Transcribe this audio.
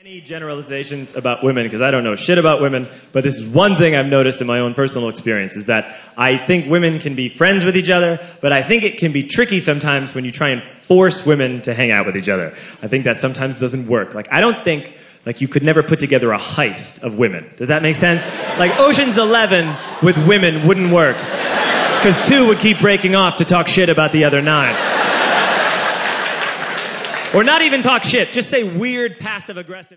Any generalizations about women, because I don't know shit about women, but this is one thing I've noticed in my own personal experience, is that I think women can be friends with each other, but I think it can be tricky sometimes when you try and force women to hang out with each other. I think that sometimes doesn't work. Like, I don't think, like, you could never put together a heist of women. Does that make sense? Like, Ocean's 11 with women wouldn't work, because 2 would keep breaking off to talk shit about the other 9. Or not even talk shit, just say weird passive-aggressive